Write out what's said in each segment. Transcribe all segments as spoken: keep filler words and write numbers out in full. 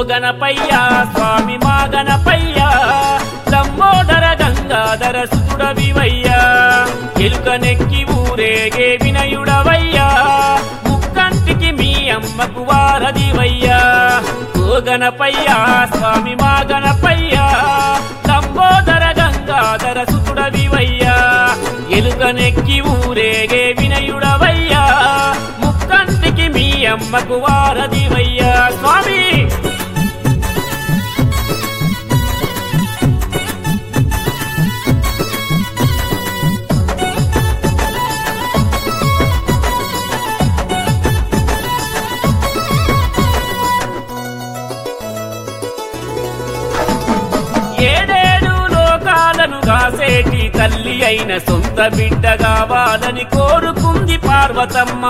గణపయ్య స్వామి మా గణపయ్య లంబోదర గంగాధర సుతుడవివయ్యా ఎలుకనెక్కి ఊరేగే వినయుడవయ్యా ముక్కంటికి మీ అమ్మకు వారధివయ్యా ఓ గణపయ్య స్వామి మా గణపయ్య లంబోదర గంగాధర సుతుడవివయ్యా ఎలుకనెక్కి ఊరేగే వినయుడవయ్యా ముక్కంటికి మీ అమ్మకు వారధివయ్యా స్వామి ఏడేడు లోకాలను కాసేటి తల్లి అయిన సొంత బిడ్డ కావాలని కోరుకుంది పార్వతమ్మ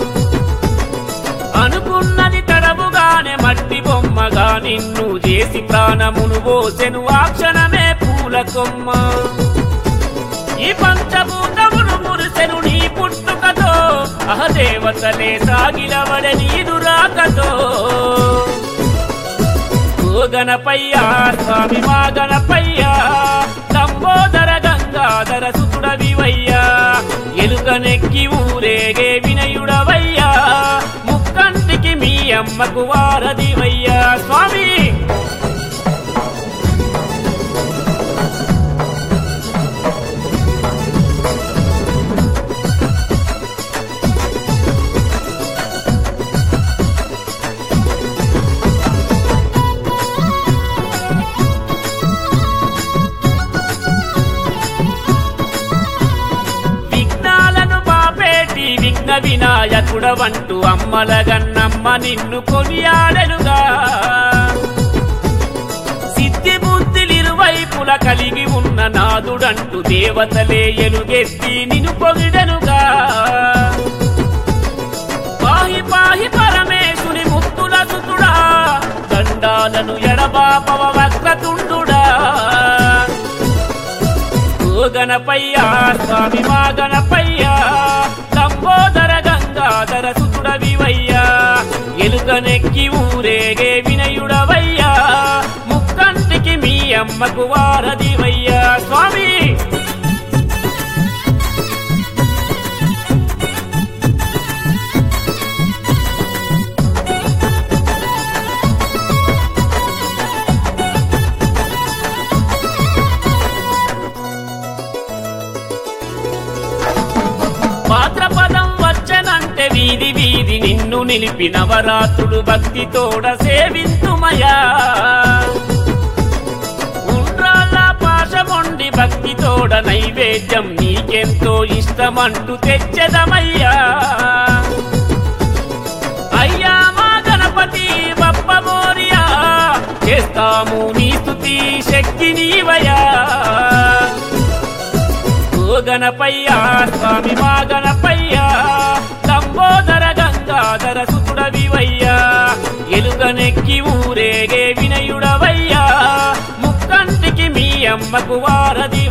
అనుకున్నది తడవుగానే మట్టి బొమ్మగా నిన్ను చేసి ప్రాణమును పోసెను ఆ క్షణమే పూల కొమ్మ ఈ పంచభూతమును మురిసెను నీ పుట్టుకతో అహదేవతలే సాగిలవడ నీదు రాకతో ఓ గణపయ్య స్వామి మా గణపయ్య లంబోదర గంగాధర సుతుడవివయ్యా ఎలుకనెక్కి ఊరేగే వినయుడవయ్యా ముక్కంటికి మీ అమ్మకు వారధివయ్యా స్వామి విఘ్న వినాయకుడవంటూ అమ్మల గన్నమ్మ నిన్ను కొనియాడెనుగా సిద్ధి బుద్ధిలిరువైపుల కలిగి ఉన్న నాదుడంటూ దేవతలే ఎలుగెత్తి నిన్ను పొగిడెనుగా పాహి పాహి పరమేశుని ముత్తుల సుతుడా దండాలను ఎడబాపవ వక్రతుండుడా ఓ గణపయ్య స్వామి మా గణపయ్య లంబోదర గంగాధర సుతుడవివయ్యా ఎలుకనెక్కి ఊరేగే వినయుడవయ్యా ముక్కంటికి మీ అమ్మకు వారధివయ్యా స్వామి భాద్రపదం వచ్చనంటే వీధి వీధి నిన్ను నిలిపి నవరాత్రులు భక్తితోడ సేవింతుమయా ఉండ్రాళ్ళ పాశమొండి భక్తితోడ నైవేద్యం నీకెంతో ఇష్టమంటూ తెచ్చెదమయ్యా అయ్యా మా గణపతి బప్ప మోరియా చేస్తాము నీ స్తుతి శక్తి నీవయా ఓ గణపయ్య స్వామి మా గణపయ్య లంబోదర గంగాధర సుతుడవివయ్యా ఎలుకనెక్కి ఊరేగే వినయుడవయ్యా ముక్కంటికి మీ అమ్మకు వారధి